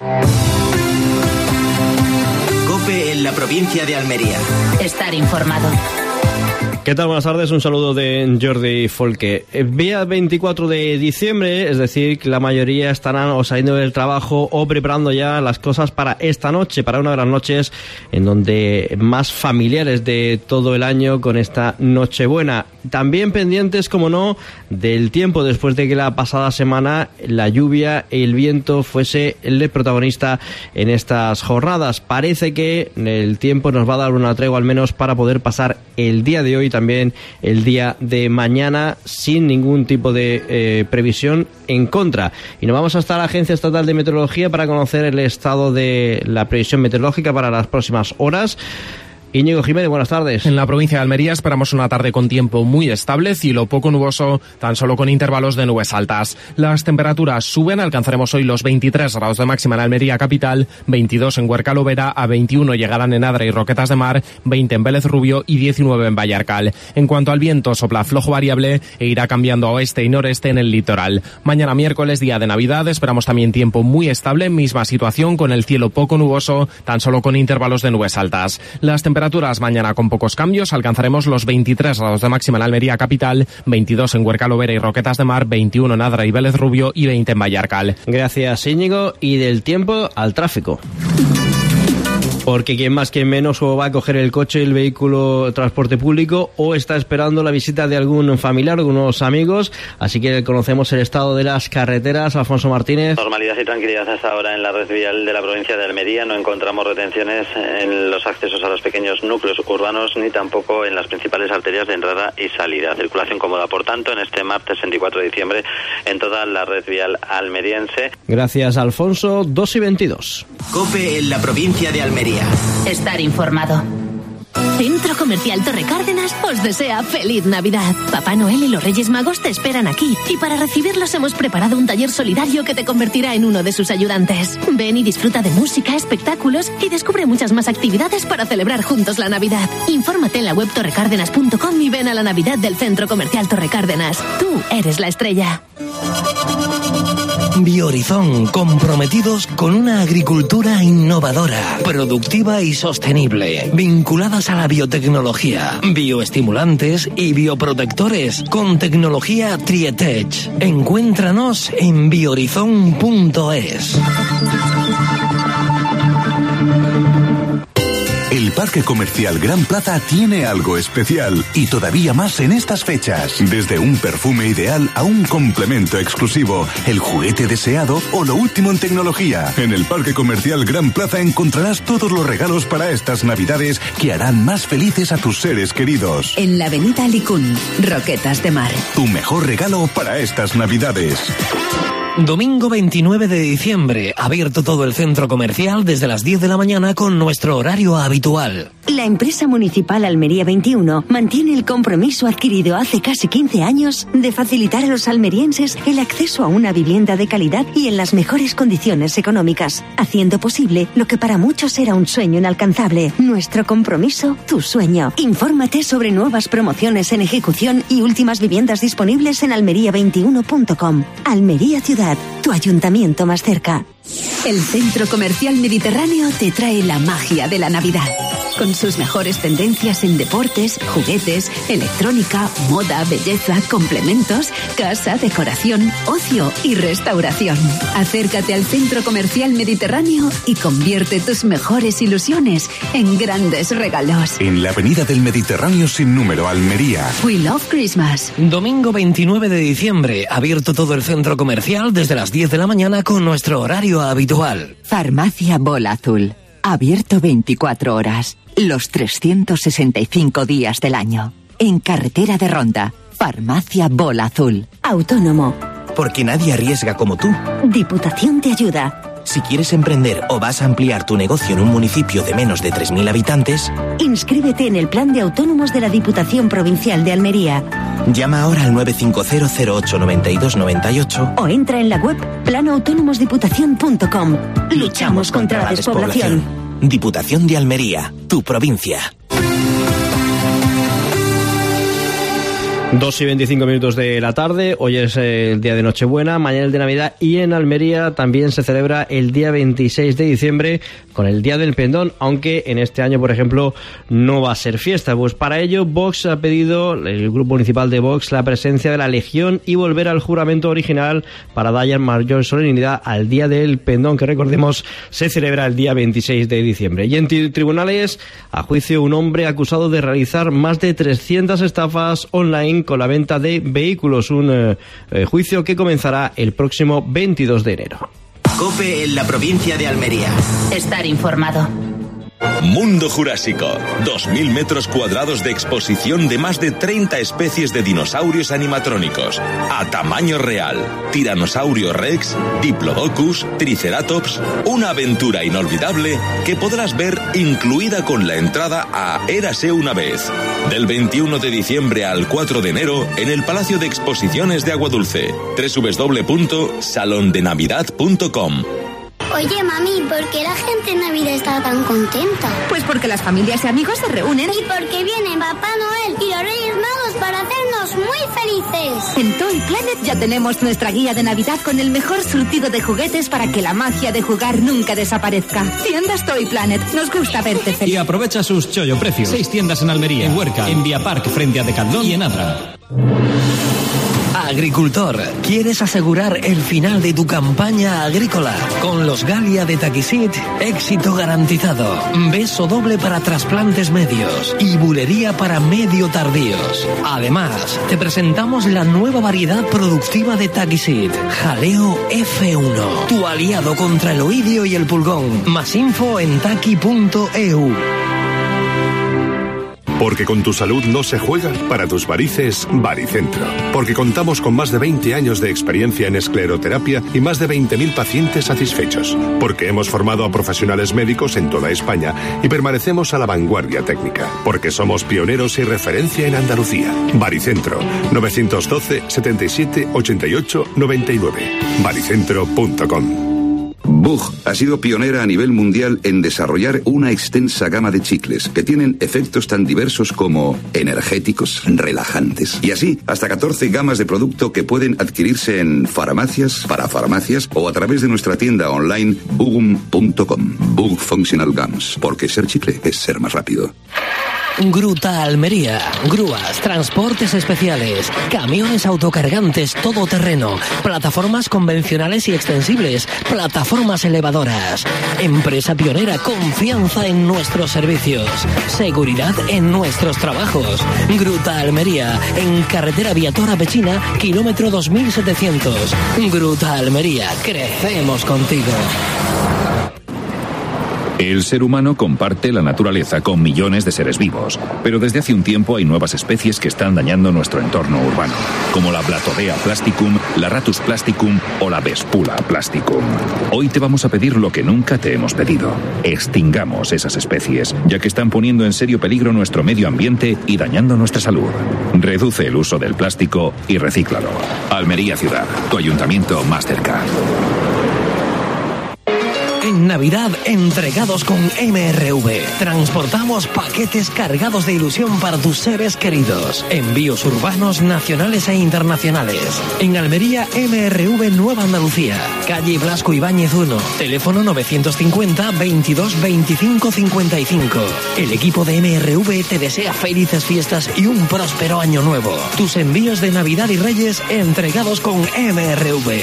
COPE en la provincia de Almería. Estar informado. ¿Qué tal? Buenas tardes, un saludo de Jordi Folque. Día 24 de diciembre, es decir, que la mayoría estarán o saliendo del trabajo o preparando ya las cosas para esta noche, para una de las noches en donde más familiares de todo el año con esta Nochebuena. También pendientes, como no, del tiempo después de que la pasada semana la lluvia y el viento fuese el protagonista en estas jornadas. Parece que el tiempo nos va a dar una tregua al menos para poder pasar el día de hoy y también el día de mañana sin ningún tipo de previsión en contra. Y nos vamos hasta la Agencia Estatal de Meteorología para conocer el estado de la previsión meteorológica para las próximas horas. Íñigo Jiménez, buenas tardes. En la provincia de Almería esperamos una tarde con tiempo muy estable, cielo poco nuboso, tan solo con intervalos de nubes altas. Las temperaturas suben, alcanzaremos hoy los 23 grados de máxima en Almería capital, 22 en Huerca-Lovera, a 21 llegarán en Adra y Roquetas de Mar, 20 en Vélez Rubio y 19 en Vallarcal. En cuanto al viento, sopla flojo variable e irá cambiando a oeste y noreste en el litoral. Mañana miércoles, día de Navidad, esperamos también tiempo muy estable, misma situación con el cielo poco nuboso, tan solo con intervalos de nubes altas. Las temperaturas mañana con pocos cambios, alcanzaremos los 23 grados de máxima en Almería capital, 22 en Huerca-Lovera y Roquetas de Mar, 21 en Adra y Vélez Rubio y 20 en Vallarcal. Gracias, Íñigo. Y del tiempo al tráfico. Porque quien más, quien menos, o va a coger el coche, el vehículo, transporte público, o está esperando la visita de algún familiar o de unos amigos. Así que conocemos el estado de las carreteras. Alfonso Martínez. Normalidad y tranquilidad hasta ahora en la red vial de la provincia de Almería. No encontramos retenciones en los accesos a los pequeños núcleos urbanos, ni tampoco en las principales arterias de entrada y salida. Circulación cómoda, por tanto, en este martes 24 de diciembre en toda la red vial almeriense. Gracias, Alfonso. 2:22. COPE en la provincia de Almería. Estar informado. Centro Comercial Torre Cárdenas os desea feliz Navidad. Papá Noel y los Reyes Magos te esperan aquí y para recibirlos hemos preparado un taller solidario que te convertirá en uno de sus ayudantes. Ven y disfruta de música, espectáculos y descubre muchas más actividades para celebrar juntos la Navidad. Infórmate en la web torrecárdenas.com y ven a la Navidad del Centro Comercial Torre Cárdenas. Tú eres la estrella. Biohorizon, comprometidos con una agricultura innovadora, productiva y sostenible, vinculadas a la biotecnología, bioestimulantes y bioprotectores, con tecnología Trietech. Encuéntranos en biohorizon.es. El Parque Comercial Gran Plaza tiene algo especial y todavía más en estas fechas. Desde un perfume ideal a un complemento exclusivo, el juguete deseado o lo último en tecnología. En el Parque Comercial Gran Plaza encontrarás todos los regalos para estas Navidades que harán más felices a tus seres queridos. En la avenida Licún, Roquetas de Mar. Tu mejor regalo para estas Navidades. Domingo 29 de diciembre, abierto todo el centro comercial desde las 10 de la mañana con nuestro horario habitual. La empresa municipal Almería 21 mantiene el compromiso adquirido hace casi 15 años de facilitar a los almerienses el acceso a una vivienda de calidad y en las mejores condiciones económicas, haciendo posible lo que para muchos era un sueño inalcanzable. Nuestro compromiso, tu sueño. Infórmate sobre nuevas promociones en ejecución y últimas viviendas disponibles en almería21.com. Almería Ciudad, tu ayuntamiento más cerca. El Centro Comercial Mediterráneo te trae la magia de la Navidad. Con sus mejores tendencias en deportes, juguetes, electrónica, moda, belleza, complementos, casa, decoración, ocio y restauración. Acércate al Centro Comercial Mediterráneo y convierte tus mejores ilusiones en grandes regalos. En la Avenida del Mediterráneo sin número, Almería. We love Christmas. Domingo 29 de diciembre, abierto todo el centro comercial desde las 10 de la mañana con nuestro horario habitual. Farmacia Bola Azul. Abierto 24 horas, los 365 días del año. En carretera de Ronda, Farmacia Bola Azul. Autónomo. Porque nadie arriesga como tú. Diputación te ayuda. Si quieres emprender o vas a ampliar tu negocio en un municipio de menos de 3.000 habitantes... Inscríbete en el Plan de Autónomos de la Diputación Provincial de Almería. Llama ahora al 950-08-92-98 o entra en la web planoautónomosdiputación.com. Luchamos contra la despoblación. Diputación de Almería, tu provincia. 2:25 de la tarde, hoy es el día de Nochebuena, mañana el de Navidad, y en Almería también se celebra el día 26 de diciembre con el Día del Pendón, aunque en este año, por ejemplo, no va a ser fiesta. Pues para ello Vox ha pedido, el grupo municipal de Vox, la presencia de la Legión y volver al juramento original para dar mayor solemnidad al Día del Pendón, que recordemos se celebra el día 26 de diciembre. Y en tribunales, a juicio un hombre acusado de realizar más de 300 estafas online con la venta de vehículos, un juicio que comenzará el próximo 22 de enero. COPE en la provincia de Almería. Estar informado. Mundo Jurásico. 2.000 metros cuadrados de exposición de más de 30 especies de dinosaurios animatrónicos. A tamaño real. Tiranosaurio Rex, Diplodocus, Triceratops. Una aventura inolvidable que podrás ver incluida con la entrada a Érase una vez. Del 21 de diciembre al 4 de enero en el Palacio de Exposiciones de Aguadulce. www.salondenavidad.com. Oye, mami, ¿por qué la gente en Navidad está tan contenta? Pues porque las familias y amigos se reúnen. Y porque vienen Papá Noel y los Reyes Magos para hacernos muy felices. En Toy Planet ya tenemos nuestra guía de Navidad con el mejor surtido de juguetes para que la magia de jugar nunca desaparezca. Tiendas Toy Planet, nos gusta verte feliz. Y aprovecha sus chollo precios. 6 tiendas en Almería, en Huerca, en Vía Park, frente a Decathlon y en Abra. Agricultor, ¿quieres asegurar el final de tu campaña agrícola? Con los Galia de Taquisit, éxito garantizado. Beso doble para trasplantes medios y bulería para medio tardíos. Además, te presentamos la nueva variedad productiva de Taquisit, Jaleo F1, tu aliado contra el oidio y el pulgón. Más info en taqui.eu. Porque con tu salud no se juega, para tus varices, Baricentro. Porque contamos con más de 20 años de experiencia en escleroterapia y más de 20.000 pacientes satisfechos. Porque hemos formado a profesionales médicos en toda España y permanecemos a la vanguardia técnica. Porque somos pioneros y referencia en Andalucía. Baricentro, 912 77 88 99. Baricentro.com. Bug ha sido pionera a nivel mundial en desarrollar una extensa gama de chicles que tienen efectos tan diversos como energéticos, relajantes y así hasta 14 gamas de producto que pueden adquirirse en farmacias, parafarmacias o a través de nuestra tienda online bugum.com. Bug Functional Gums, porque ser chicle es ser más rápido. Gruta Almería, grúas, transportes especiales, camiones autocargantes todoterreno, plataformas convencionales y extensibles, plataformas elevadoras. Empresa pionera, confianza en nuestros servicios, seguridad en nuestros trabajos. Gruta Almería, en carretera Viatora Pechina, kilómetro 2700. Gruta Almería, crecemos contigo. El ser humano comparte la naturaleza con millones de seres vivos, pero desde hace un tiempo hay nuevas especies que están dañando nuestro entorno urbano, como la Blatodea plasticum, la Ratus plasticum o la Vespula plasticum. Hoy te vamos a pedir lo que nunca te hemos pedido: extingamos esas especies, ya que están poniendo en serio peligro nuestro medio ambiente y dañando nuestra salud. Reduce el uso del plástico y recíclalo. Almería Ciudad, tu ayuntamiento más cerca. En Navidad, entregados con MRV. Transportamos paquetes cargados de ilusión para tus seres queridos. Envíos urbanos, nacionales e internacionales. En Almería, MRV Nueva Andalucía. Calle Blasco Ibáñez 1. Teléfono 950 22 25 55. El equipo de MRV te desea felices fiestas y un próspero año nuevo. Tus envíos de Navidad y Reyes entregados con MRV.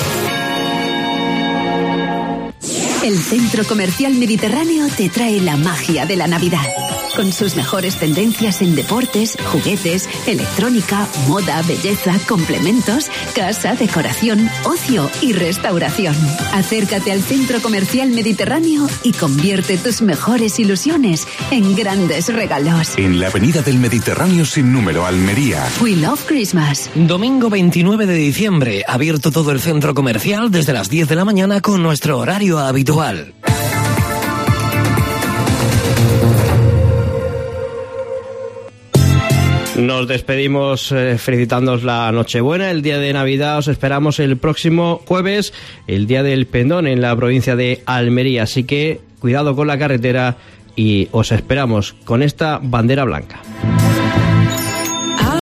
El Centro Comercial Mediterráneo te trae la magia de la Navidad. Con sus mejores tendencias en deportes, juguetes, electrónica, moda, belleza, complementos, casa, decoración, ocio y restauración. Acércate al Centro Comercial Mediterráneo y convierte tus mejores ilusiones en grandes regalos. En la Avenida del Mediterráneo sin número, Almería. We love Christmas. Domingo 29 de diciembre, abierto todo el centro comercial desde las 10 de la mañana con nuestro horario habitual. Nos despedimos felicitándoos la Nochebuena, el día de Navidad. Os esperamos el próximo jueves, el día del Pendón en la provincia de Almería. Así que cuidado con la carretera y os esperamos con esta bandera blanca.